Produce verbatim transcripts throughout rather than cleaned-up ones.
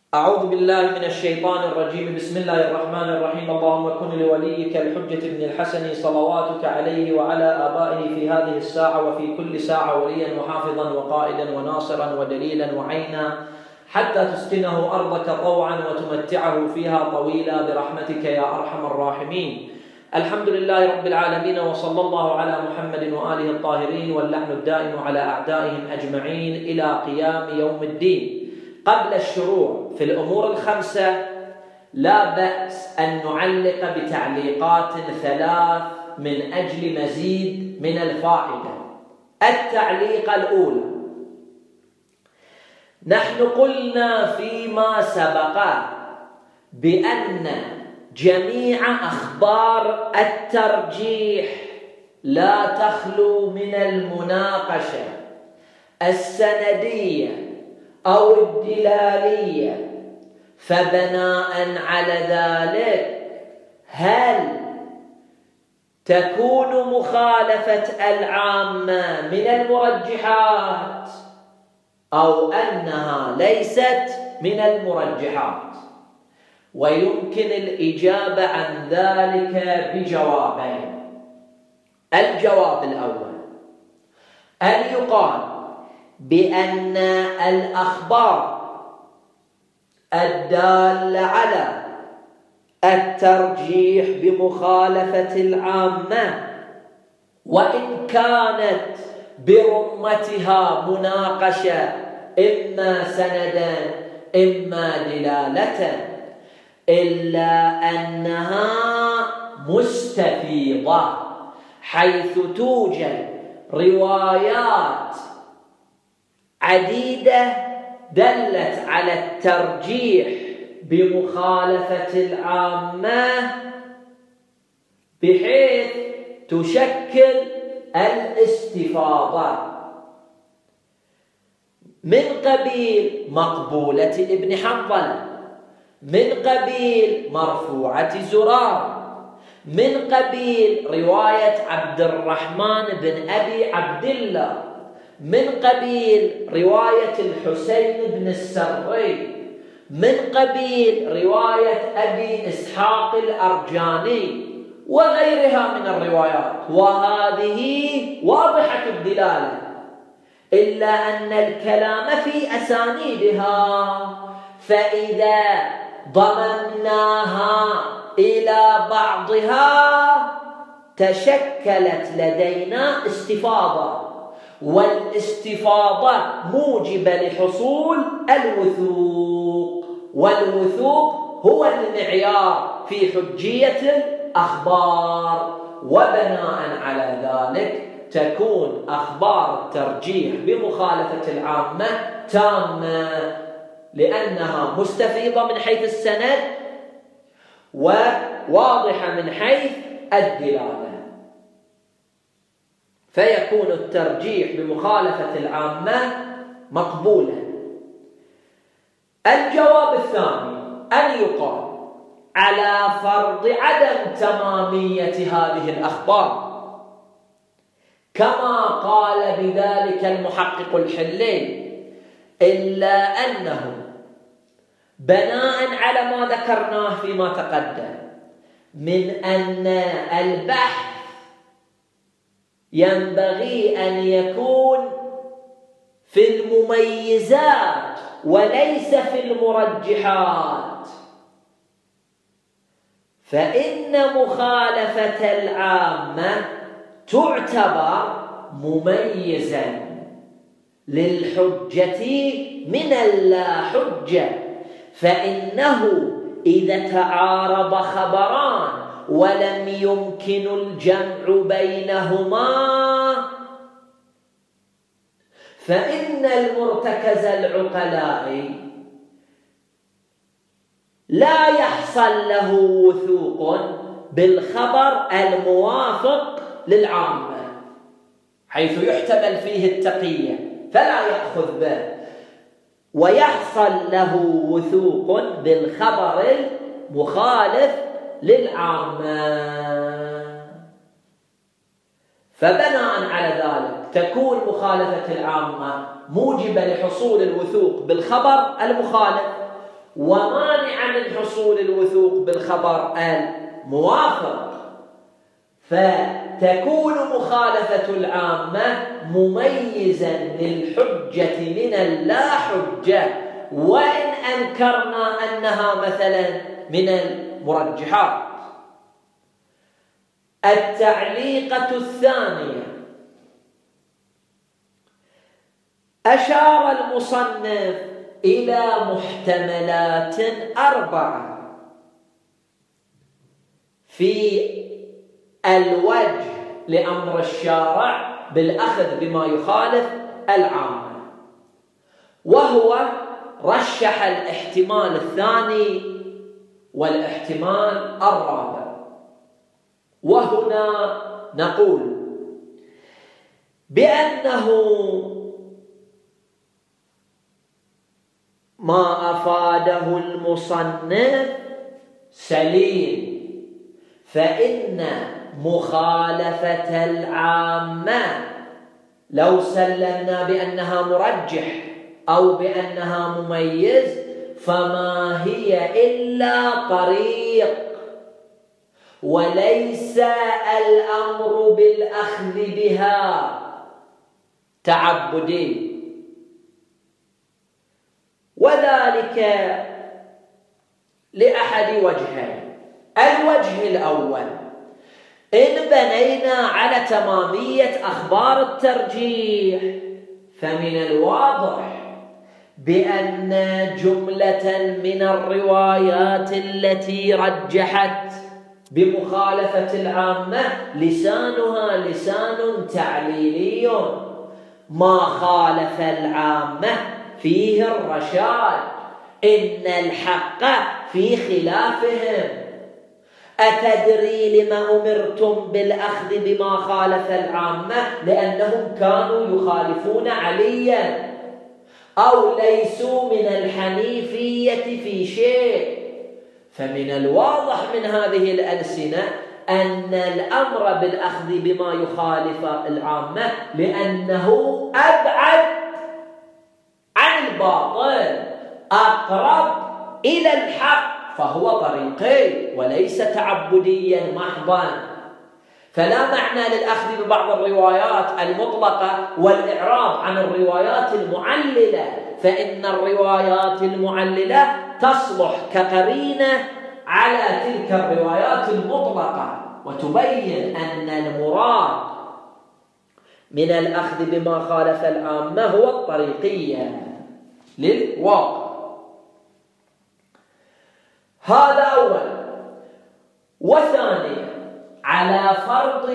أعوذ بالله من الشيطان الرجيم. بسم الله الرحمن الرحيم. اللهم كن لوليك الحجة بن الحسن صلواتك عليه وعلى آبائه في هذه الساعة وفي كل ساعة وليا وحافظا وقائدا وناصرا ودليلا وعينا حتى تسكنه أرضك طوعا وتمتعه فيها طويلا برحمتك يا أرحم الراحمين. الحمد لله رب العالمين، وصلى الله على محمد وآله الطاهرين، واللعن الدائم على أعدائهم أجمعين إلى قيام يوم الدين. قبل الشروع في الأمور الخمسة لا بأس أن نعلق بتعليقات ثلاث من أجل مزيد من الفائدة. التعليق الأولى: نحن قلنا فيما سبق بأن جميع أخبار الترجيح لا تخلو من المناقشة السندية أو الدلالية، فبناء على ذلك هل تكون مخالفة العامة من المرجحات أو أنها ليست من المرجحات؟ ويمكن الإجابة عن ذلك بجوابين. الجواب الأول: أن يقال بأن الأخبار الدالة على الترجيح بمخالفة العامة وإن كانت برمتها مناقشة إما سندا إما دلالة، إلا أنها مستفيضة، حيث توجد روايات عديدة دلت على الترجيح بمخالفة العامة بحيث تشكل الاستفاضة من قبيل مقبولة ابن حنظلة، من قبيل مرفوعة زرار، من قبيل رواية عبد الرحمن بن أبي عبد الله، من قبيل رواية الحسين بن السري، من قبيل رواية أبي إسحاق الأرجاني وغيرها من الروايات، وهذه واضحة الدلالة، إلا أن الكلام في أسانيدها، فإذا ضممناها إلى بعضها تشكلت لدينا استفاضة، والاستفاضة موجبة لحصول الوثوق، والوثوق هو المعيار في حجية الأخبار، وبناء على ذلك تكون أخبار الترجيح بمخالفة العامة تامة، لأنها مستفيضة من حيث السند وواضحة من حيث الدلالة، فيكون الترجيح بمخالفة العامة مقبولا. الجواب الثاني: أن يقال على فرض عدم تمامية هذه الأخبار، كما قال بذلك المحقق الحلي، إلا أنه بناء على ما ذكرناه فيما تقدم من أن البحث ينبغي أن يكون في المميزات وليس في المرجحات، فإن مخالفة العامة تعتبر مميزا للحجة من اللا حجة، فإنه إذا تعارض خبران ولم يمكن الجمع بينهما فإن المرتكز العقلاء لا يحصل له وثوق بالخبر الموافق للعامة، حيث يحتمل فيه التقية فلا يأخذ به، ويحصل له وثوق بالخبر المخالف للعامة. فبناء على ذلك تكون مخالفة العامة موجبة لحصول الوثوق بالخبر المخالف، ومانعة من حصول الوثوق بالخبر الموافق، فتكون مخالفة العامة مميزا للحجة من اللا حجة، وإن أنكرنا أنها مثلا من المرجحات. التعليقة الثانية، أشار المصنف إلى محتملات أربعة في الوجه لأمر الشارع بالأخذ بما يخالف العامة، وهو رشح الاحتمال الثاني والاحتمال الرابع. وهنا نقول بأنه ما أفاده المصنف سليم، فإن مخالفة العامة لو سلمنا بأنها مرجح أو بأنها مميز فما هي إلا طريق، وليس الأمر بالأخذ بها تعبدي. وذلك لأحد وجهين. الوجه الأول، إن بنينا على تمامية أخبار الترجيح فمن الواضح بأن جملة من الروايات التي رجحت بمخالفة العامة لسانها لسان تعليلي، ما خالف العامة فيه الرشاد، إن الحق في خلافهم. أتدري لما أمرتم بالأخذ بما خالف العامة؟ لأنهم كانوا يخالفون عليا أو ليسوا من الحنيفية في شيء. فمن الواضح من هذه الألسنة أن الأمر بالأخذ بما يخالف العامة لأنه أبعد عن الباطل، أقرب إلى الحق، فهو طريقي وليس تعبديا محضا. فلا معنى للأخذ ببعض الروايات المطلقة والإعراض عن الروايات المعللة، فإن الروايات المعللة تصلح كقرينة على تلك الروايات المطلقة، وتبين أن المراد من الأخذ بما خالف العامة هو الطريقية للواقع. هذا أول. وثانيا، على فرض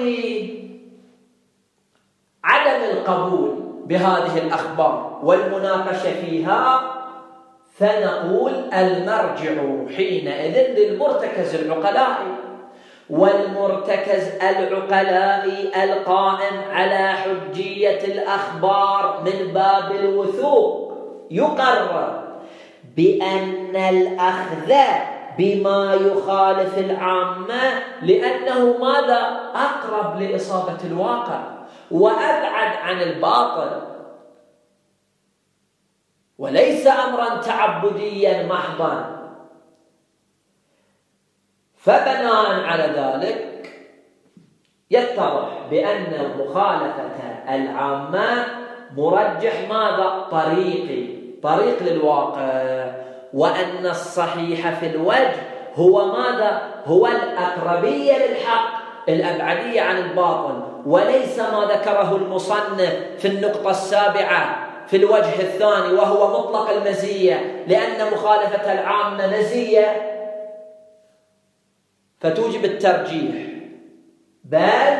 عدم القبول بهذه الأخبار والمناقشة فيها، فنقول المرجع حينئذ للمرتكز العقلائي، والمرتكز العقلائي القائم على حجية الأخبار من باب الوثوق يقرر بأن الأخذ بما يخالف العامة لأنه ماذا؟ أقرب لإصابة الواقع وأبعد عن الباطل، وليس أمرا تعبديا محضا. فبناء على ذلك يتضح بأن مخالفة العامة مرجح ماذا؟ طريقي، طريق للواقع، وأن الصحيح في الوجه هو ماذا؟ هو الأقربية للحق، الأبعدية عن الباطل، وليس ما ذكره المصنف في النقطة السابعة في الوجه الثاني وهو مطلق المزية، لأن مخالفة العامة مزية فتوجب الترجيح، بل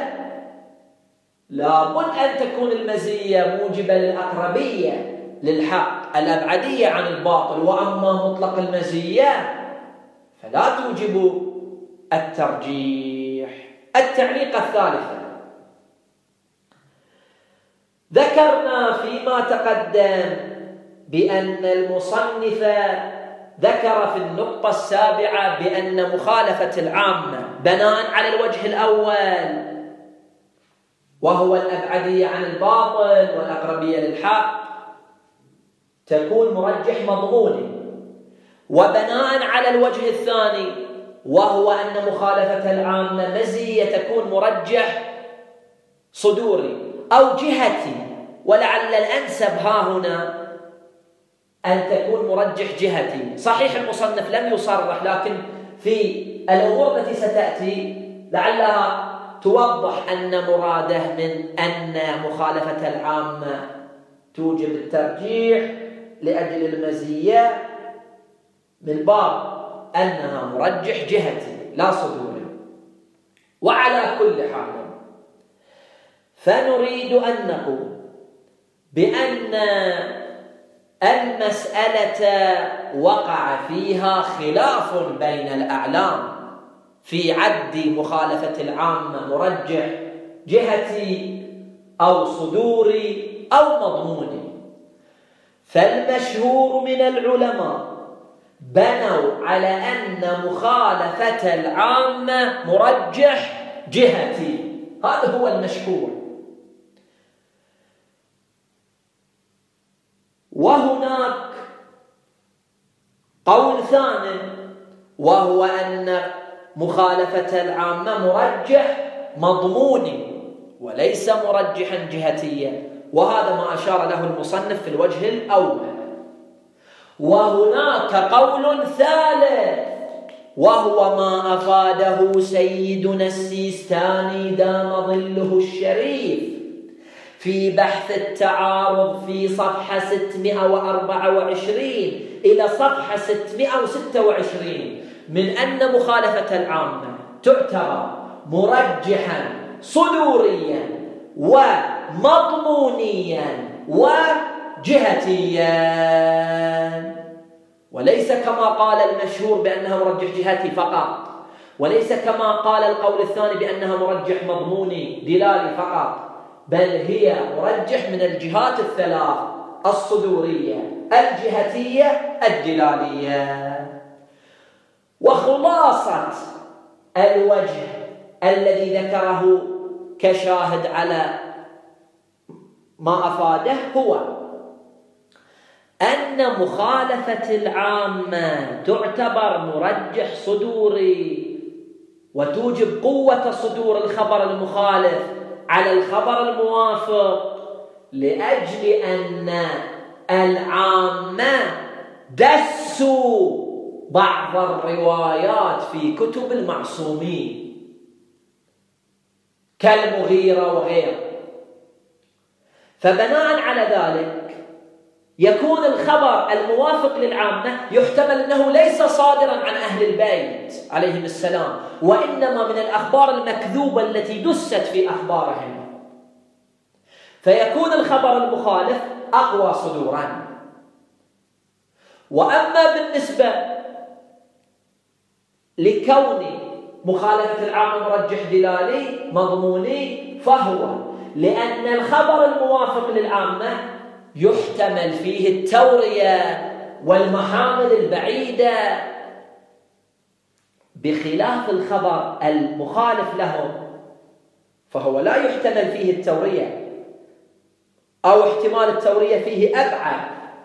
لابد أن تكون المزية موجبة للأقربية للحق، الأبعدية عن الباطل. وأما مطلق المزية فلا توجب الترجيح. التعليق الثالثة، ذكرنا فيما تقدم بأن المصنف ذكر في النقطة السابعة بأن مخالفة العامة بناء على الوجه الأول وهو الأبعدية عن الباطل والأقربية للحق تكون مرجح مضموني، وبناء على الوجه الثاني وهو أن مخالفة العامة مزية تكون مرجح صدوري أو جهتي، ولعل الأنسب ها هنا أن تكون مرجح جهتي. صحيح المصنف لم يصرح، لكن في الأمور التي ستأتي لعلها توضح أن مراده من أن مخالفة العامة توجب الترجيح لأجل المزية من باب أنها مرجح جهتي لا صدوري. وعلى كل حال فنريد أن نقول بأن المسألة وقع فيها خلاف بين الأعلام في عد مخالفة العامة مرجح جهتي أو صدوري أو مضموني. فالمشهور من العلماء بنوا على أن مخالفة العامة مرجح جهتي، هذا هو المشهور. وهناك قول ثاني وهو أن مخالفة العامة مرجح مضموني وليس مرجحا جهتيا، وهذا ما أشار له المصنف في الوجه الأول. وهناك قول ثالث وهو ما أفاده سيدنا السيستاني دام ظله الشريف في بحث التعارض في صفحة ستمائة وأربعة وعشرين إلى صفحة ستمائة وستة وعشرين من أن مخالفة العامة تعتبر مرجحا صدوريا ومضمونيا وجهتيا، وليس كما قال المشهور بأنها مرجح جهتي فقط، وليس كما قال القول الثاني بأنها مرجح مضموني دلالي فقط، بل هي مرجح من الجهات الثلاث: الصدورية، الجهتية، الدلالية. وخلاصة الوجه الذي ذكره كشاهد على ما أفاده هو أن مخالفة العامة تعتبر مرجح صدوري وتوجب قوة صدور الخبر المخالف على الخبر الموافق، لأجل أن العامة دسوا بعض الروايات في كتب المعصومين كالمغيرة وغيره. فبناء على ذلك يكون الخبر الموافق للعامة يحتمل أنه ليس صادرا عن أهل البيت عليهم السلام، وإنما من الأخبار المكذوبة التي دست في أخبارهم، فيكون الخبر المخالف أقوى صدورا. وأما بالنسبة لكون مخالفة العامة مرجح دلالي مضموني، فهو لأن الخبر الموافق للعامة يحتمل فيه التورية والمحامل البعيدة، بخلاف الخبر المخالف له فهو لا يحتمل فيه التورية أو احتمال التورية فيه أبعد،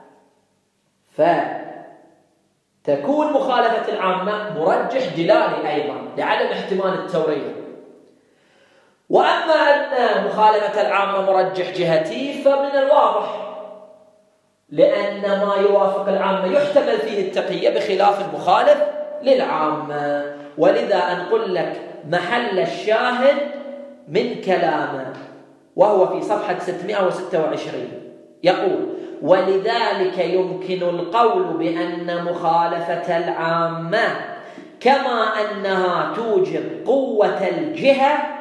فتكون مخالفة العامة مرجح دلالي أيضا لعدم احتمال التورية. وأما أن مخالفة العامة مرجح جهتي فمن الواضح لأن ما يوافق العامة يحتمل فيه التقية بخلاف المخالف للعامة. ولذا أنقل لك محل الشاهد من كلامه وهو في صفحة ستمائة وستة وعشرين، يقول: ولذلك يمكن القول بأن مخالفة العامة كما أنها توجب قوة الجهة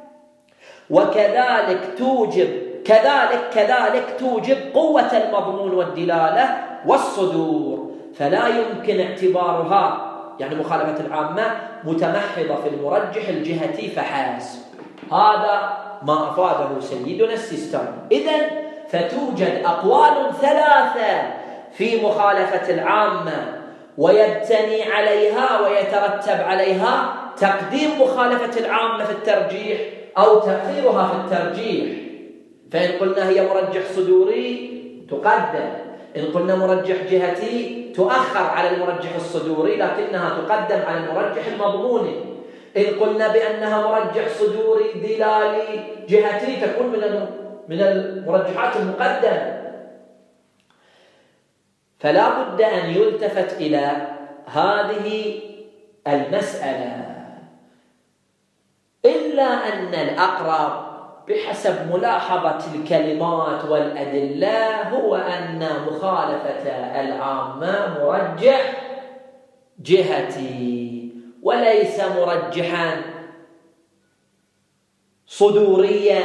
وكذلك توجب كذلك كذلك توجب قوة المضمون والدلالة والصدور، فلا يمكن اعتبارها يعني مخالفة العامة متمحضة في المرجح الجهتي فحسب. هذا ما أفاده سيدنا السيستاني. إذن فتوجد أقوال ثلاثة في مخالفة العامة، ويبتني عليها ويترتب عليها تقديم مخالفة العامة في الترجيح أو تأخيرها في الترجيح. فإن قلنا هي مرجح صدوري تقدم، إن قلنا مرجح جهتي تؤخر على المرجح الصدوري لكنها تقدم على المرجح المضموني. إن قلنا بأنها مرجح صدوري دلالي جهتي تكون من من المرجحات المقدمة. فلا بد أن يلتفت إلى هذه المسألة، إلا أن الأقرب بحسب ملاحظة الكلمات والأدلة هو أن مخالفة العامة مرجح جهتي وليس مرجحا صدوريا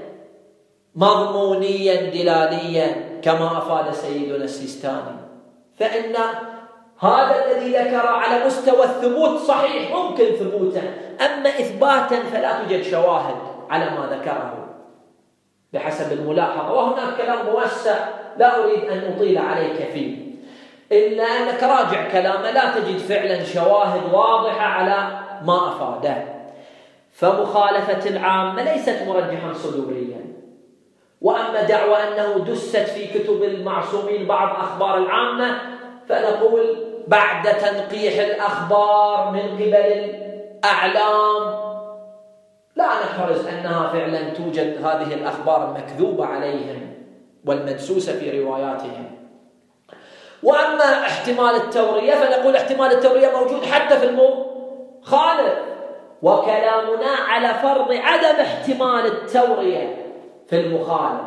مضمونيا دلاليا كما أفاد سيدنا السيستاني. فإن هذا الذي ذكر على مستوى الثبوت صحيح ممكن ثبوته، أما إثباتا فلا توجد شواهد على ما ذكره بحسب الملاحظة. وهناك كلام موسع لا أريد أن أطيل عليك فيه، إلا أنك راجع كلامه لا تجد فعلا شواهد واضحة على ما أفاده. فمخالفة العامة ليست مرجحا صدوريا. وأما دعوى أنه دست في كتب المعصومين بعض أخبار العامة فنقول بعد تنقيح الأخبار من قبل الأعلام لا نحرز أنها فعلا توجد هذه الأخبار المكذوبة عليهم والمدسوسة في رواياتهم. وأما احتمال التورية فنقول احتمال التورية موجود حتى في المخالف، وكلامنا على فرض عدم احتمال التورية في المخالف.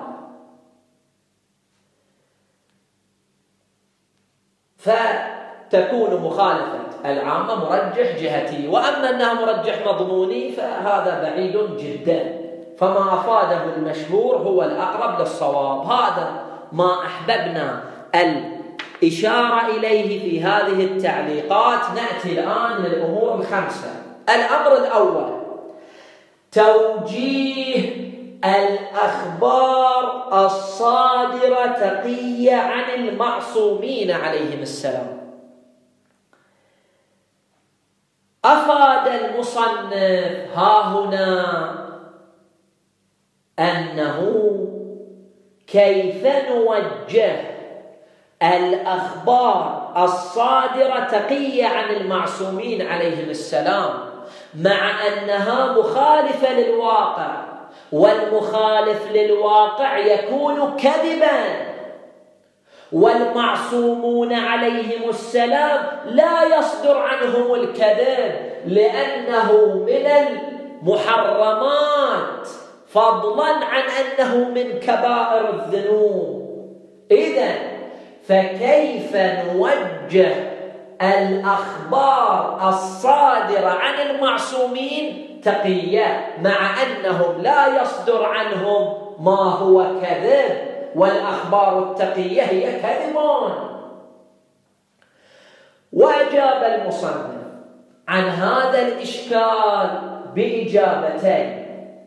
فتكون مخالفة العامة مرجح جهتي، وأما أنها مرجح مضموني فهذا بعيد جدا. فما أفاده المشهور هو الأقرب للصواب. هذا ما أحببنا الإشارة إليه في هذه التعليقات. نأتي الآن للأمور الخمسة. الأمر الأول توجيه الأخبار الصادرة تقية عن المعصومين عليهم السلام. أفاد المصنف ها هنا أنه كيف نوجه الأخبار الصادرة تقية عن المعصومين عليهم السلام مع أنها مخالفة للواقع، والمخالف للواقع يكون كذبا، والمعصومون عليهم السلام لا يصدر عنهم الكذب لأنه من المحرمات فضلا عن أنه من كبائر الذنوب. إذن فكيف نوجه الأخبار الصادرة عن المعصومين تقية مع أنهم لا يصدر عنهم ما هو كذب، والأخبار التقية هي كذبون؟ وأجاب المصنف عن هذا الإشكال بإجابتين.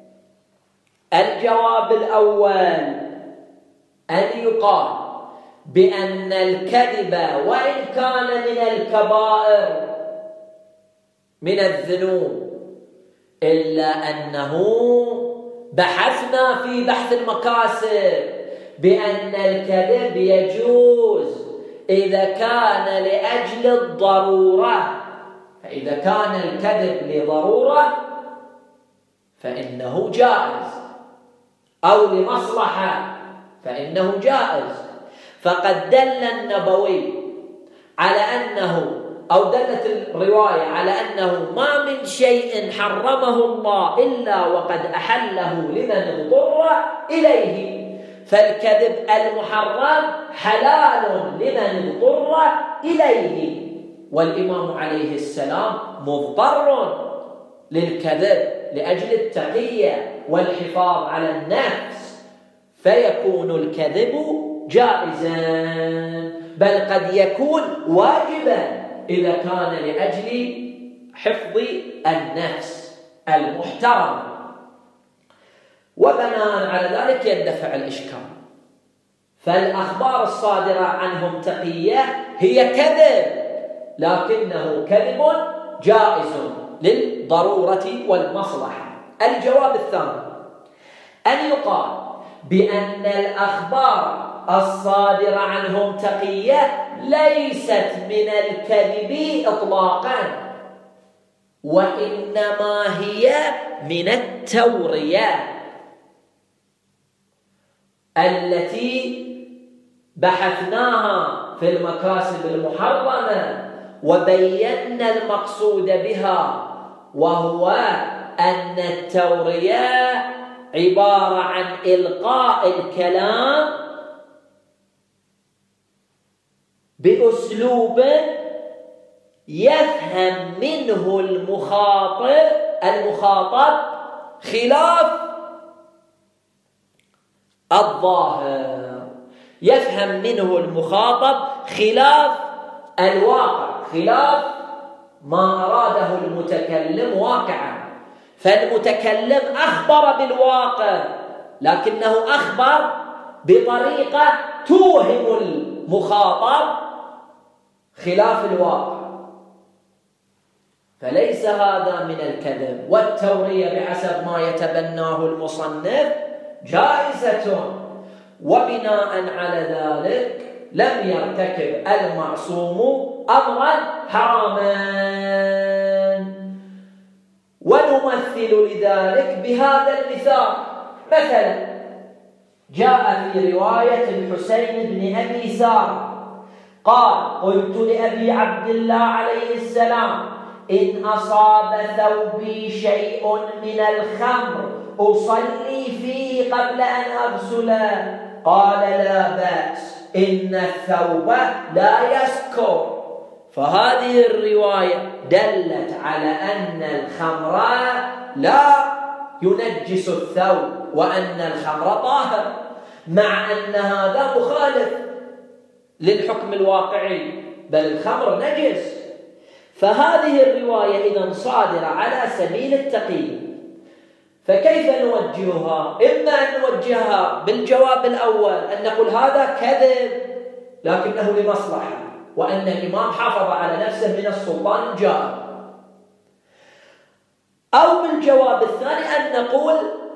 الجواب الأول أن يقال بأن الكذب وإن كان من الكبائر من الذنوب إلا أنه بحثنا في بحث المكاسب بأن الكذب يجوز إذا كان لأجل الضرورة. فإذا كان الكذب لضرورة فإنه جائز، أو لمصلحة فإنه جائز. فقد دل النبوي على أنه أو دلت الرواية على أنه ما من شيء حرمه الله إلا وقد أحله لمن اضطر إليه. فالكذب المحرم حلال لمن اضطر إليه، والإمام عليه السلام مضطر للكذب لأجل التقية والحفاظ على النفس، فيكون الكذب جائزا، بل قد يكون واجبا إذا كان لأجل حفظ النفس المحترم. وبناء على ذلك يندفع الإشكال. فالأخبار الصادرة عنهم تقية هي كذب، لكنه كذب جائز للضرورة والمصلحة. الجواب الثاني أن يقال بأن الأخبار الصادرة عنهم تقية ليست من الكذب إطلاقا، وإنما هي من التورية التي بحثناها في المكاسب المحرمة وبينا المقصود بها، وهو أن التورية عبارة عن إلقاء الكلام بأسلوب يفهم منه المخاطب المخاطب خلاف الظاهر، يفهم منه المخاطب خلاف الواقع، خلاف ما أراده المتكلم واقعا. فالمتكلم أخبر بالواقع لكنه أخبر بطريقة توهم المخاطب خلاف الواقع، فليس هذا من الكذب. والتورية بحسب ما يتبناه المصنف جائزة، وبناء على ذلك لم يرتكب المعصوم أمرا حراما. ونمثل لذلك بهذا المثال. مثلا جاء في رواية الحسين بن أبي سارة قال: قلت لأبي عبد الله عليه السلام: إن أصاب ثوبي شيء من الخمر أصلي فيه قبل أن أغسله؟ قال: لا بأس، إن الثوب لا يسكر. فهذه الرواية دلت على أن الخمر لا ينجس الثوب وأن الخمر طاهر، مع أن هذا مخالف للحكم الواقعي، بل الخمر نجس. فهذه الرواية إذن صادرة على سبيل التقييد، فكيف نوجهها؟ إما أن نوجهها بالجواب الأول أن نقول هذا كذب لكنه لمصلحة، وأن الإمام حافظ على نفسه من السلطان الجائر، أو بالجواب الثاني أن نقول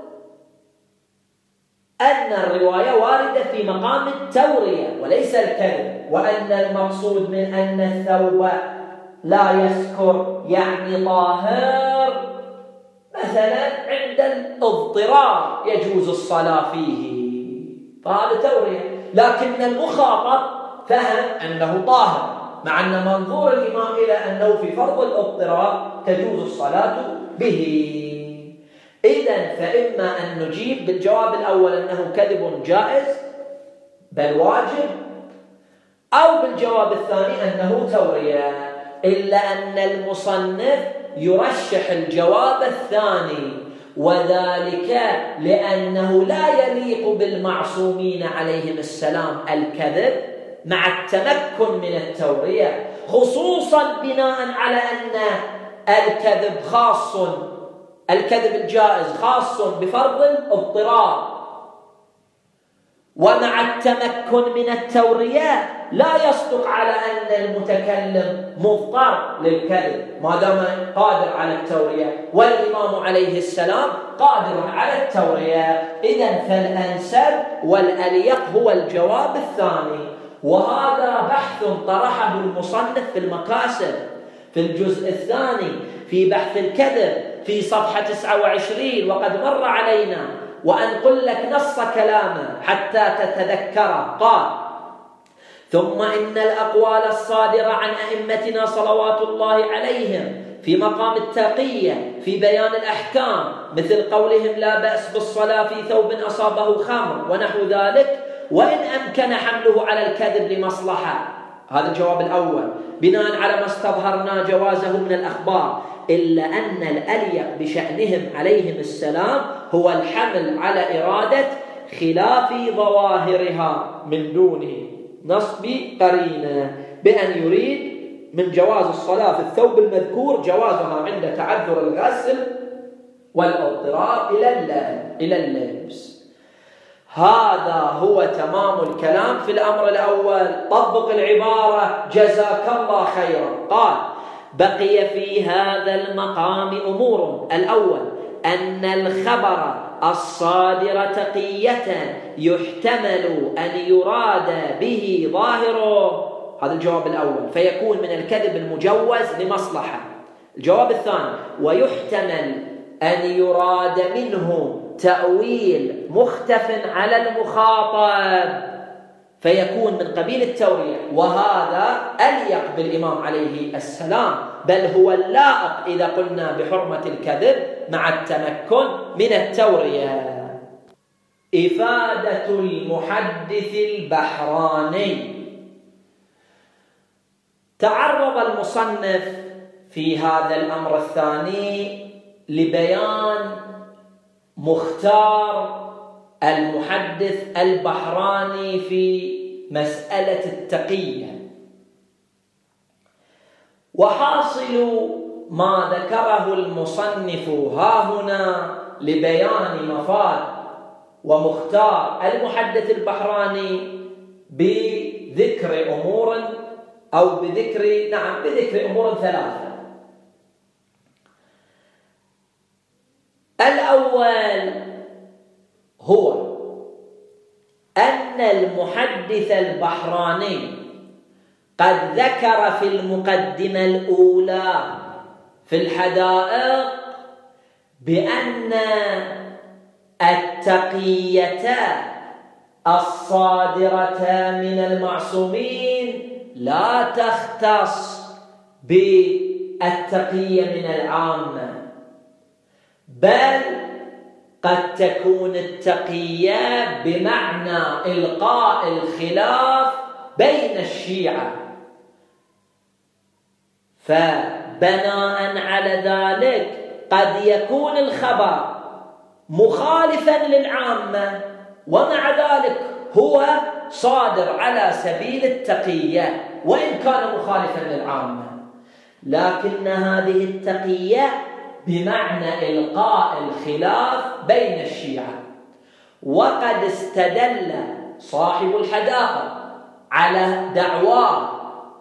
أن الرواية واردة في مقام التورية وليس الكذب، وأن المقصود من أن الثوب لا يسكر يعني طاهر، مثلا عند الاضطرار يجوز الصلاة فيه، فهذا تورية. لكن المخاطب فهم أنه طاهر، مع أن منظور الإمام إلى أنه في فرض الاضطرار تجوز الصلاة به. إذن فإما أن نجيب بالجواب الأول أنه كذب جائز بل واجب، أو بالجواب الثاني أنه تورية، إلا أن المصنف يرشح الجواب الثاني، وذلك لأنه لا يليق بالمعصومين عليهم السلام الكذب مع التمكن من التورية، خصوصا بناء على أن الكذب خاص الكذب الجائز خاص بفرض الاضطرار، ومع التمكن من التورية لا يصدق على أن المتكلم مضطر للكذب ما دام قادر على التورية، والإمام عليه السلام قادر على التورية. إذن فالأنسب والأليق هو الجواب الثاني، وهذا بحث طرحه المصنف في المكاسب في الجزء الثاني في بحث الكذب في صفحة تسعة وعشرين، وقد مر علينا، وأنقل لك نص كلامه حتى تتذكره. قال: ثم إن الأقوال الصادرة عن أئمتنا صلوات الله عليهم في مقام التقية في بيان الأحكام، مثل قولهم لا بأس بالصلاة في ثوب أصابه خمر ونحو ذلك، وإن أمكن حمله على الكذب لمصلحة، هذا الجواب الأول، بناء على ما استظهرنا جوازه من الأخبار، إلا أن الأليق بشأنهم عليهم السلام هو الحمل على إرادة خلاف ظواهرها من دونه نصب قرينة، بأن يريد من جواز الصلاة في الثوب المذكور جوازها عند تعذر الغسل والاضطرار إلى اللبس. هذا هو تمام الكلام في الأمر الأول. طبق العبارة جزاك الله خيرا. قال: بقي في هذا المقام أمور. الأول أن الخبر الصادر تقية يحتمل أن يراد به ظاهره. هذا الجواب الأول، فيكون من الكذب المجوز لمصلحة. الجواب الثاني: ويحتمل أن يراد منه تأويل مختف على المخاطب فيكون من قبيل التورية، وهذا أليق بالإمام عليه السلام، بل هو اللائق إذا قلنا بحرمة الكذب مع التمكن من التورية. إفادة المحدث البحراني. تعرض المصنف في هذا الأمر الثاني لبيان مختار المحدث البحراني في مسألة التقية، وحاصل ما ذكره المصنف هاهنا لبيان مفاد ومختار المحدث البحراني بذكر أمور أو بذكر نعم بذكر أمور ثلاثة. الأول هو أن المحدث البحراني قد ذكر في المقدمة الأولى في الحدائق بأن التقية الصادرة من المعصومين لا تختص بالتقية من العامة، بل قد تكون التقية بمعنى إلقاء الخلاف بين الشيعة، فبناء على ذلك قد يكون الخبر مخالفا للعامة ومع ذلك هو صادر على سبيل التقية وإن كان مخالفا للعامة، لكن هذه التقية بمعنى إلقاء الخلاف بين الشيعة. وقد استدل صاحب الحدائق على دعواه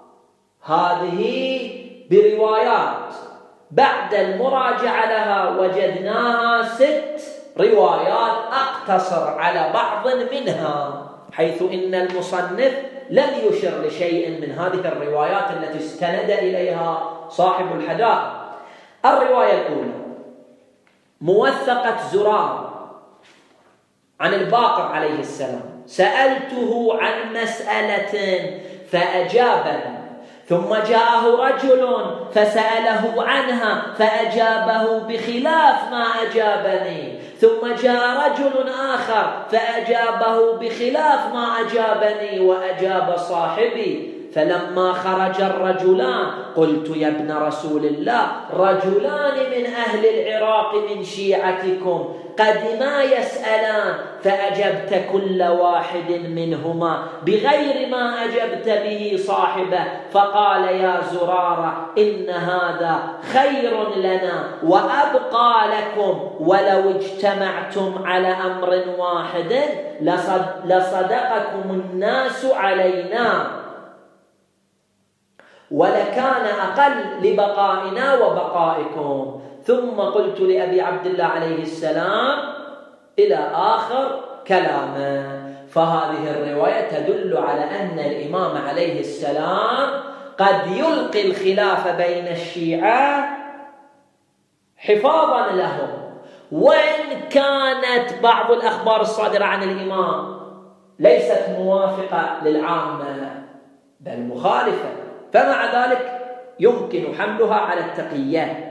هذه بروايات، بعد المراجعة لها وجدناها ست روايات أقتصر على بعض منها، حيث إن المصنف لم يشر لشيء من هذه الروايات التي استند إليها صاحب الحدائق. الرواية الأولى موثقة زرار عن الباقر عليه السلام: سألته عن مسألة فأجابني، ثم جاءه رجل فسأله عنها فأجابه بخلاف ما أجابني، ثم جاء رجل آخر فأجابه بخلاف ما أجابني وأجاب صاحبي، فلما خرج الرجلان قلت يا ابن رسول الله رجلان من أهل العراق من شيعتكم قدما يسألان فأجبت كل واحد منهما بغير ما أجبت به صاحبه، فقال يا زرارة إن هذا خير لنا وأبقى لكم، ولو اجتمعتم على أمر واحد لصدقكم الناس علينا ولكان أقل لبقائنا وبقائكم. ثم قلت لأبي عبد الله عليه السلام إلى آخر كلامه. فهذه الرواية تدل على أن الإمام عليه السلام قد يلقي الخلاف بين الشيعة حفاظا لهم، وإن كانت بعض الأخبار الصادرة عن الإمام ليست موافقة للعامة بل مخالفة، فمع ذلك يمكن حملها على التقية.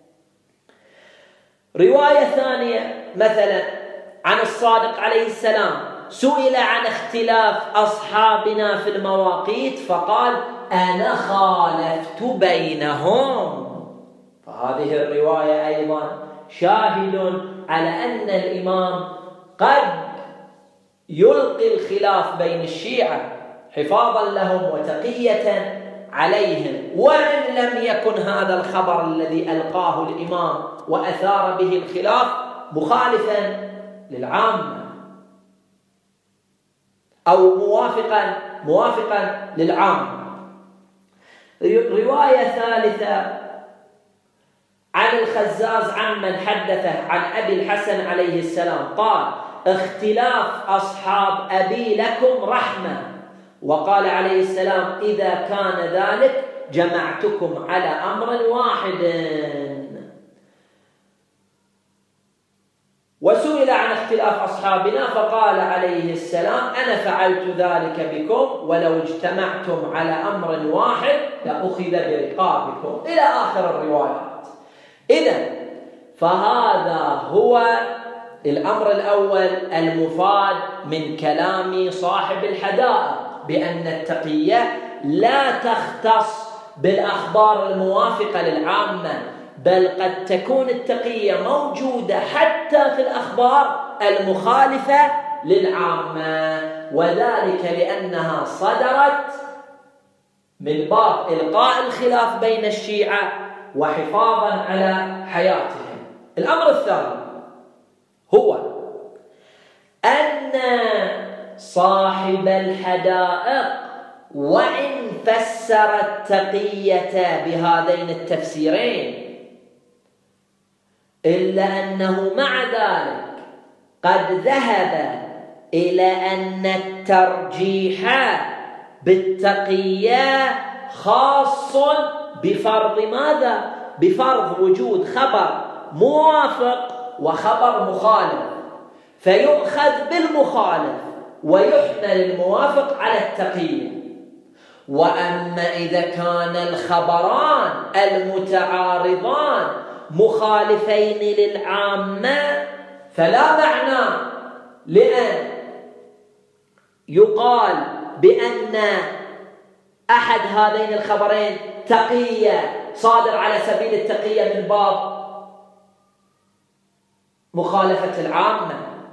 رواية ثانية مثلا عن الصادق عليه السلام: سئل عن اختلاف أصحابنا في المواقيت فقال أنا خالفت بينهم. فهذه الرواية أيضا شاهد على أن الإمام قد يلقي الخلاف بين الشيعة حفاظا لهم وتقية عليهم، وإن لم يكن هذا الخبر الذي ألقاه الإمام وأثار به الخلاف مخالفا للعامة أو موافقا موافقا للعامة. رواية ثالثة عن الخزاز عمن حدثه عن أبي الحسن عليه السلام قال: اختلاف أصحاب أبي لكم رحمة. وقال عليه السلام: إذا كان ذلك جمعتكم على أمر واحد. وسئل عن اختلاف أصحابنا فقال عليه السلام: أنا فعلت ذلك بكم، ولو اجتمعتم على أمر واحد لأخذ برقابكم، إلى آخر الروايات. إذن فهذا هو الأمر الأول المفاد من كلام صاحب الحدائق، بأن التقية لا تختص بالأخبار الموافقة للعامة، بل قد تكون التقية موجودة حتى في الأخبار المخالفة للعامة، وذلك لأنها صدرت من باب إلقاء الخلاف بين الشيعة وحفاظا على حياتهم. الأمر الثاني هو أن صاحب الحدائق وإن فسر التقية بهذين التفسيرين، إلا أنه مع ذلك قد ذهب إلى أن الترجيح بالتقية خاص بفرض ماذا؟ بفرض وجود خبر موافق وخبر مخالف، فيؤخذ بالمخالف ويحمل الموافق على التقية. وأما إذا كان الخبران المتعارضان مخالفين للعامة فلا معنى لأن يقال بأن أحد هذين الخبرين تقية صادر على سبيل التقية من باب مخالفة العامة،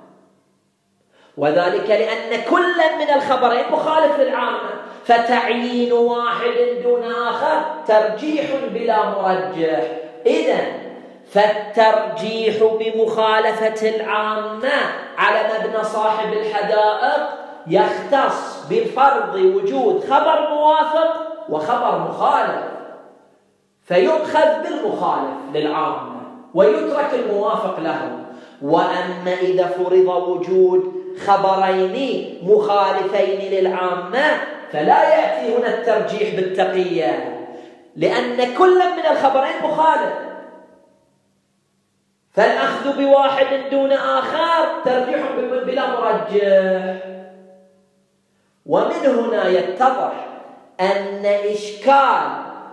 وذلك لأن كل من الخبرين مخالف للعامة، فتعيين واحد دون آخر ترجيح بلا مرجح. إذن فالترجيح بمخالفة العامة على مبنى صاحب الحدائق يختص بفرض وجود خبر موافق وخبر مخالف، فيؤخذ بالمخالف للعامة ويترك الموافق له. وأما إذا فرض وجود خبرين مخالفين للعامة فلا يأتي هنا الترجيح بالتقية، لأن كل من الخبرين مخالف، فالأخذ بواحد دون آخر ترجيح بلا مرجح. ومن هنا يتضح أن إشكال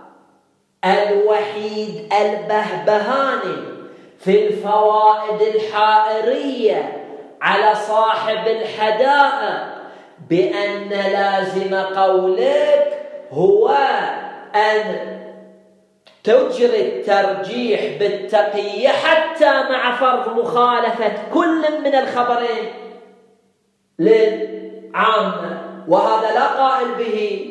الوحيد البهبهاني في الفوائد الحائرية على صاحب الحدائق بأن لازم قولك هو أن تجري الترجيح بالتقية حتى مع فرض مخالفة كل من الخبرين للعامة، وهذا لا قائل به.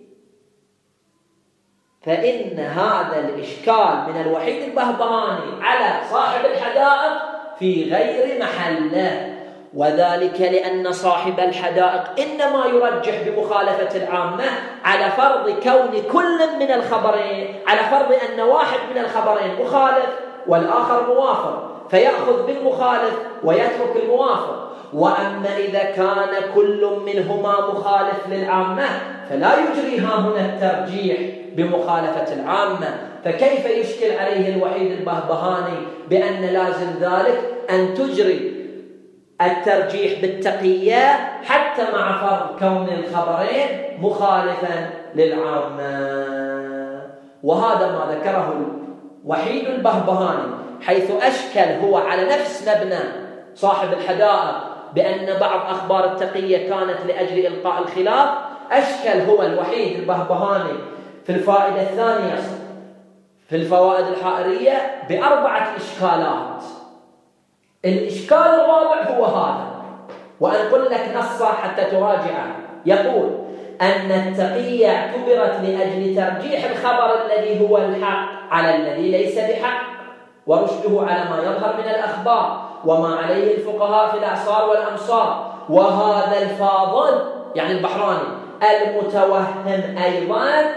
فإن هذا الإشكال من الوحيد البهبهاني على صاحب الحدائق في غير محله، وذلك لأن صاحب الحدائق إنما يرجح بمخالفة العامة على فرض كون كل من الخبرين، على فرض أن واحد من الخبرين مخالف والآخر موافق، فيأخذ بالمخالف ويترك الموافق. وأما إذا كان كل منهما مخالف للعامة فلا يجري ها هنا الترجيح بمخالفة العامة. فكيف يشكل عليه الوحيد البهبهاني بأن لازم ذلك أن تجري الترجيح بالتقية حتى مع فرض كون الخبرين مخالفا للعامة؟ وهذا ما ذكره الوحيد البهبهاني، حيث أشكل هو على نفس مبنى صاحب الحدائق بأن بعض أخبار التقية كانت لأجل إلقاء الخلاف. أشكل هو الوحيد البهبهاني في الفائدة الثانية في الفوائد الحائرية بأربعة إشكالات. الإشكال الرابع هو هذا، وأنقل لك نصا حتى تراجعه. يقول أن التقية اعتبرت لأجل ترجيح الخبر الذي هو الحق على الذي ليس بحق، ورشده على ما يظهر من الأخبار وما عليه الفقهاء في الأعصار والأمصار. وهذا الفاضل يعني البحراني المتوهم أيضا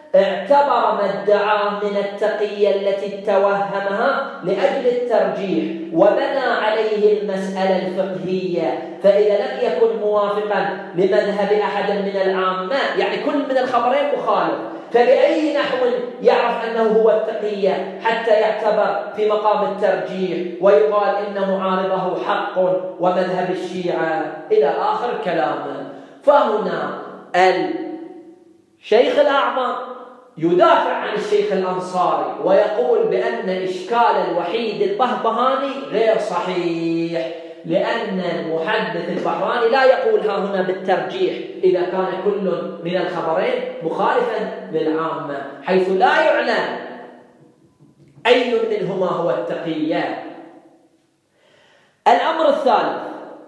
اعتبر ما ادعاه من التقية التي توهمها لأجل الترجيح وبنى عليه المسألة الفقهية، فإذا لم يكن موافقا لمذهب أحد من العامة، يعني كل من الخبرين مخالف، فبأي نحو يعرف أنه هو التقية حتى يعتبر في مقام الترجيح ويقال إن معارضه حق ومذهب الشيعة إلى آخر كلامه. فهنا الشيخ الأعظم يدافع عن الشيخ الأنصاري ويقول بأن إشكال الوحيد البهبهاني غير صحيح، لأن المحدث البحراني لا يقول ها هنا بالترجيح إذا كان كل من الخبرين مخالفا للعامة، حيث لا يعلم أي منهما هو التقية. الأمر الثالث،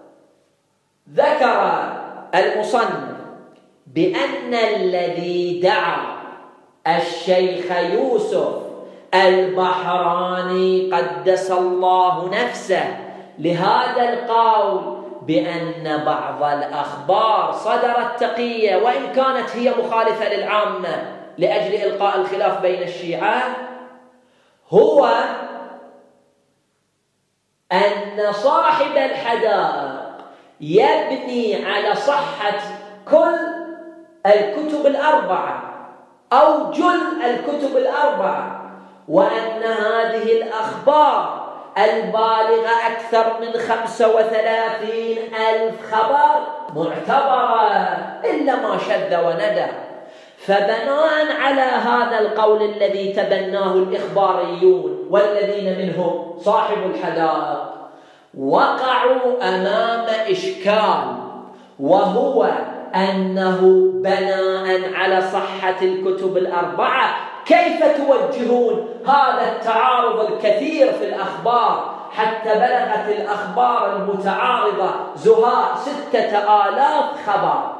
ذكر المصنف بأن الذي دعا الشيخ يوسف البحراني قدس الله نفسه لهذا القول بأن بعض الأخبار صدرت تقية وإن كانت هي مخالفة للعامة لأجل إلقاء الخلاف بين الشيعة، هو أن صاحب الحدائق يبني على صحة كل الكتب الأربعة أو جل الكتب الأربعة، وأن هذه الأخبار البالغة أكثر من خمسة وثلاثين ألف خبر معتبرة إلا ما شذ وندى. فبناء على هذا القول الذي تبناه الإخباريون والذين منهم صاحب الحدائق، وقعوا أمام إشكال، وهو أنه بناء على صحة الكتب الأربعة كيف توجهون هذا التعارض الكثير في الأخبار حتى بلغت الأخبار المتعارضة زهاء ستة آلاف خبر؟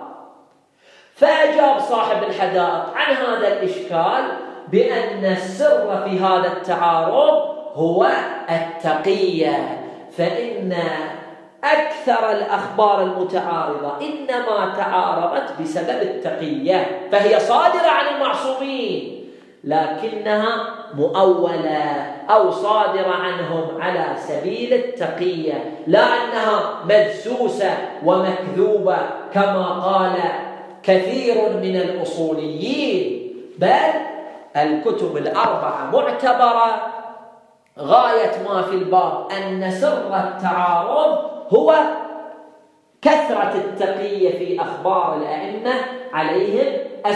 فأجاب صاحب الحدائق عن هذا الإشكال بأن السر في هذا التعارض هو التقية، فإن أكثر الأخبار المتعارضة إنما تعارضت بسبب التقية، فهي صادرة عن المعصومين لكنها مؤولة أو صادرة عنهم على سبيل التقية، لا أنها مدسوسة ومكذوبة كما قال كثير من الأصوليين، بل الكتب الأربعة معتبرة. غاية ما في الباب أن سر التعارض هو كثرة التقية في أخبار الأئمة عليهم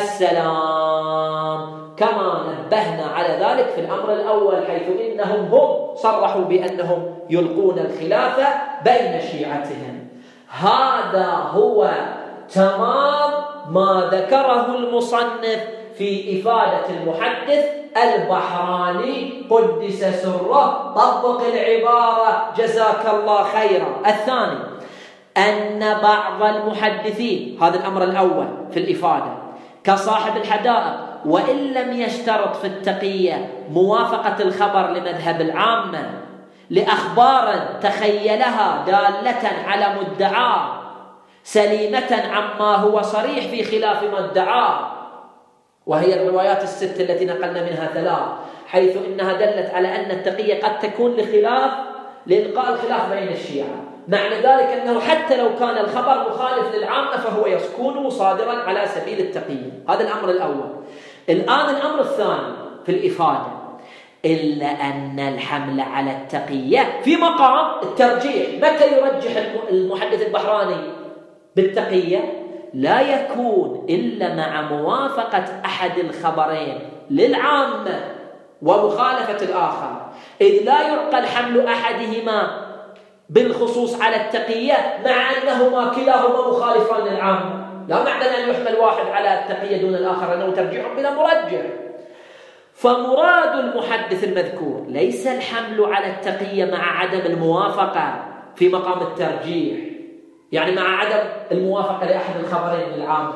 السلام، كما نبهنا على ذلك في الأمر الأول، حيث إنهم هم صرحوا بأنهم يلقون الخلافة بين شيعتهم. هذا هو تمام ما ذكره المصنف في إفادة المحدث البحراني قدس سره. طبق العبارة جزاك الله خيرا. الثاني، أن بعض المحدثين، هذا الأمر الأول في الإفادة، كصاحب الحدائق وإن لم يشترط في التقية موافقة الخبر لمذهب العامة لأخبار تخيلها دالة على مدعاه سليمة عما هو صريح في خلاف ما ادعاه، وهي الروايات الست التي نقلنا منها ثلاث، حيث إنها دلت على أن التقية قد تكون لخلاف لإلقاء الخلاف بين الشيعة. معنى ذلك أنه حتى لو كان الخبر مخالف للعامة فهو يكون صادرا على سبيل التقية. هذا الأمر الأول. الآن الأمر الثاني في الإفادة، إلا أن الحمل على التقية في مقام الترجيح. متى يرجح المحدث البحراني بالتقية؟ لا يكون إلا مع موافقة أحد الخبرين للعامة ومخالفة الآخر، إذ لا يعقل حمل أحدهما بالخصوص على التقية مع أنهما كلاهما مخالفان للعامة. لا معنى أن يحمل واحد على التقية دون الآخر أنه ترجيح بلا مرجح. فمراد المحدث المذكور ليس الحمل على التقية مع عدم الموافقة في مقام الترجيح، يعني مع عدم الموافقة لأحد الخبرين للعامة،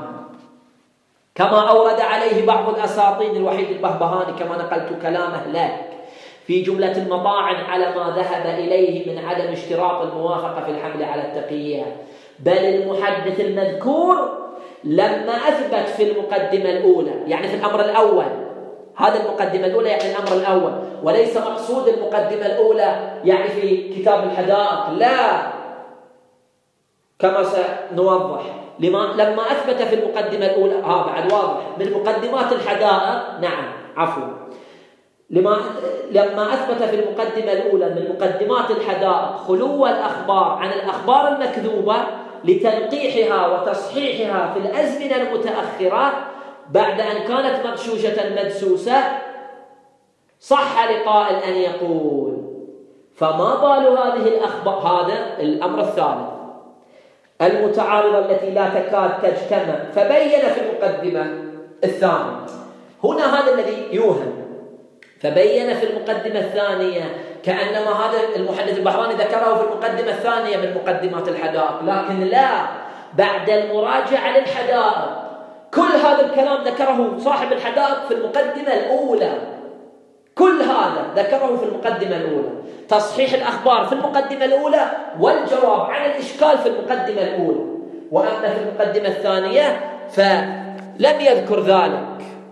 كما أورد عليه بعض الأساطين الوحيد البهبهاني كما نقلت كلامه لك في جملة المطاعن على ما ذهب إليه من عدم اشتراط الموافقة في الحمل على التقية. بل المحدث المذكور لما أثبت في المقدمة الأولى، يعني في الأمر الأول، هذا المقدمة الأولى يعني الأمر الأول، وليس مقصود المقدمة الأولى يعني في كتاب الحدائق، لا، كما سنوضح. لما أثبت في المقدمة الأولى، ها بعد واضح، من مقدمات الحدائق، نعم عفوا، لما لما أثبت في المقدمة الأولى من مقدمات الحدائق خلو الأخبار عن الأخبار المكذوبة لتنقيحها وتصحيحها في الأزمنة المتأخرة بعد أن كانت مغشوشة مدسوسة، صح لقائل أن يقول: فما بال هذه الأخبار، هذا الأمر الثالث، المتعارضة التي لا تكاد تجتمع، فبين في المقدمة الثانية. هنا هذا الذي يوهم، فبين في المقدمة الثانية، كأنما هذا المحدث البحراني ذكره في المقدمة الثانية من مقدمات الحدائق، لكن لا، بعد المراجعة للحدائق كل هذا الكلام ذكره صاحب الحدائق في المقدمة الأولى، كل هذا ذكره في المقدمة الأولى، تصحيح الأخبار في المقدمة الأولى والجواب عن الإشكال في المقدمة الأولى. وأما في المقدمة الثانية فلم يذكر ذلك،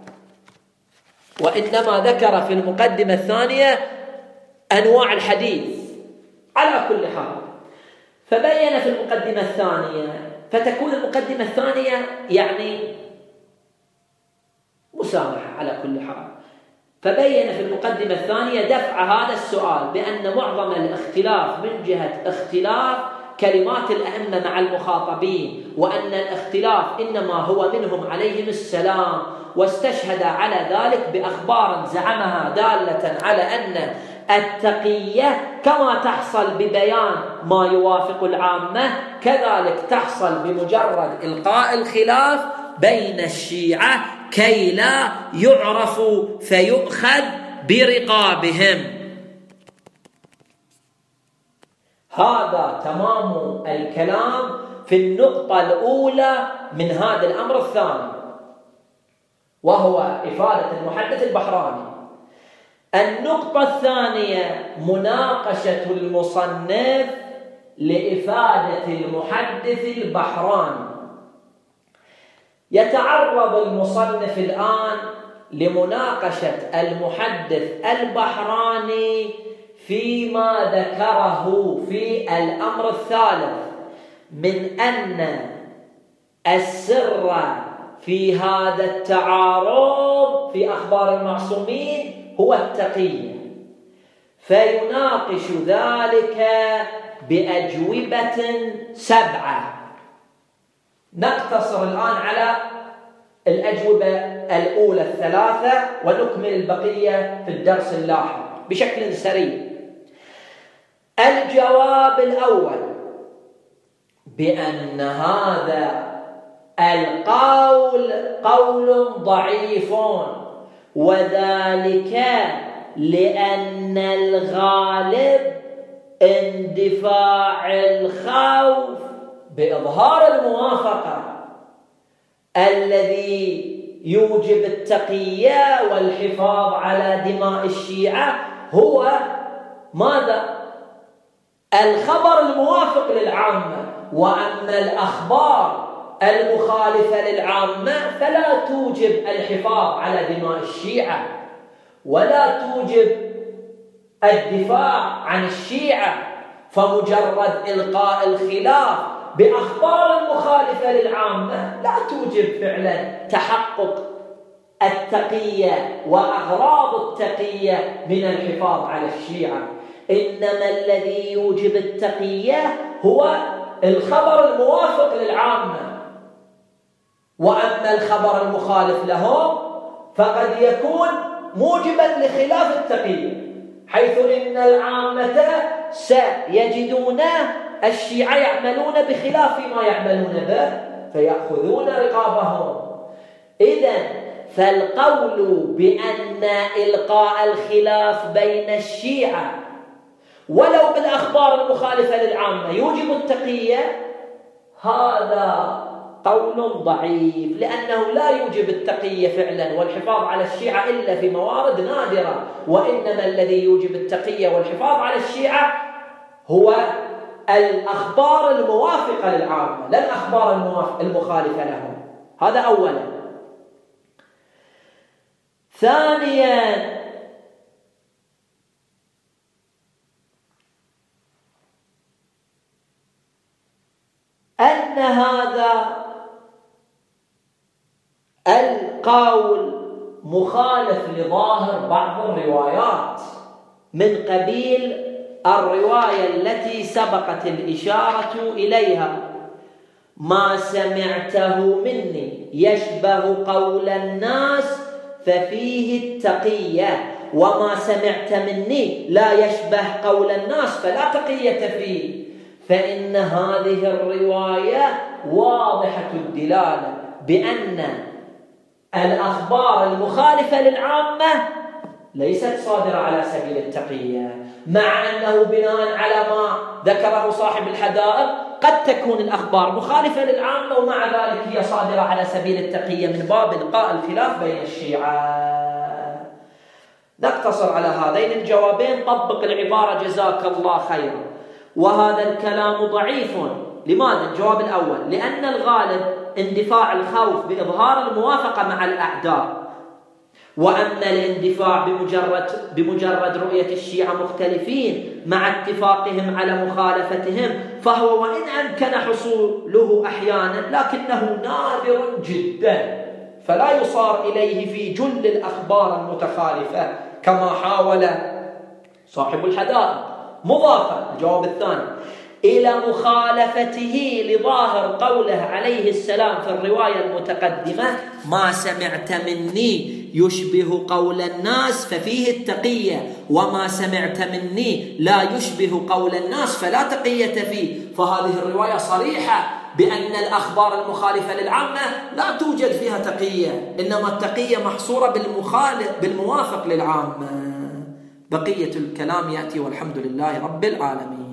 وإنما ذكر في المقدمة الثانية أنواع الحديث على كل حال. فبين في المقدمة الثانية، فتكون المقدمة الثانية يعني مسامحة على كل حال. فبين في المقدمة الثانية دفع هذا السؤال بأن معظم الاختلاف من جهة اختلاف كلمات الأئمة مع المخاطبين، وأن الاختلاف إنما هو منهم عليهم السلام، واستشهد على ذلك بأخبار زعمها دالة على أن التقية كما تحصل ببيان ما يوافق العامة كذلك تحصل بمجرد إلقاء الخلاف بين الشيعة كي لا يعرفوا فيؤخذ برقابهم. هذا تمام الكلام في النقطة الأولى من هذا الأمر الثاني، وهو إفادة المحدث البحراني. النقطة الثانية مناقشة المصنف لإفادة المحدث البحراني. يتعرض المصنف الآن لمناقشة المحدث البحراني فيما ذكره في الأمر الثالث من أن السر في هذا التعارض في أخبار المعصومين هو التقية، فيناقش ذلك بأجوبة سبعة. نقتصر الآن على الأجوبة الأولى الثلاثة ونكمل البقية في الدرس اللاحق بشكل سريع. الجواب الأول بأن هذا القول قول ضعيف، وذلك لأن الغالب اندفاع الخوف بإظهار الموافقة الذي يوجب التقية والحفاظ على دماء الشيعة هو ماذا؟ الخبر الموافق للعامة. وأما الأخبار المخالفة للعامة فلا توجب الحفاظ على دماء الشيعة ولا توجب الدفاع عن الشيعة، فمجرد إلقاء الخلاف بأخبار المخالفة للعامة لا توجب فعلا تحقق التقية وأغراض التقية من الحفاظ على الشيعة. إنما الذي يوجب التقية هو الخبر الموافق للعامة، وأما الخبر المخالف لهم فقد يكون موجبا لخلاف التقية، حيث إن العامة سيجدون الشيعة يعملون بخلاف ما يعملون به فيأخذون رقابهم. إذن فالقول بأن إلقاء الخلاف بين الشيعة ولو بالأخبار المخالفة للعامة يوجب التقية، هذا قول ضعيف، لأنه لا يوجب التقية فعلا والحفاظ على الشيعة إلا في موارد نادرة، وإنما الذي يوجب التقية والحفاظ على الشيعة هو الأخبار الموافقة للعامة لا الأخبار المخالفة لهم. هذا أولا. ثانيا أن هذا القول مخالف لظاهر بعض الروايات من قبيل الرواية التي سبقت الإشارة إليها: ما سمعته مني يشبه قول الناس ففيه التقية، وما سمعت مني لا يشبه قول الناس فلا تقية فيه. فإن هذه الرواية واضحة الدلالة بأن الأخبار المخالفة للعامة ليست صادرة على سبيل التقية، مع أنه بناء على ما ذكره صاحب الحدائق قد تكون الأخبار مخالفة للعامة ومع ذلك هي صادرة على سبيل التقية من باب إلقاء الخلاف بين الشيعة. نقتصر على هذين الجوابين. طبق العبارة جزاك الله خيرا. وهذا الكلام ضعيف. لماذا؟ الجواب الأول: لأن الغالب اندفاع الخوف بإظهار الموافقة مع الأعداء، وأما الاندفاع بمجرد, بمجرد رؤية الشيعة مختلفين مع اتفاقهم على مخالفتهم فهو وإن أمكن حصوله أحيانا لكنه نادر جدا، فلا يصار إليه في جل الأخبار المتخالفة كما حاول صاحب الحدائق. مضافة الجواب الثاني إلى مخالفته لظاهر قوله عليه السلام في الرواية المتقدمة: ما سمعت مني يشبه قول الناس ففيه التقية، وما سمعت مني لا يشبه قول الناس فلا تقية فيه. فهذه الرواية صريحة بأن الأخبار المخالفة للعامة لا توجد فيها تقية، إنما التقية محصورة بالمخالف بالموافق للعامة. بقية الكلام يأتي والحمد لله رب العالمين.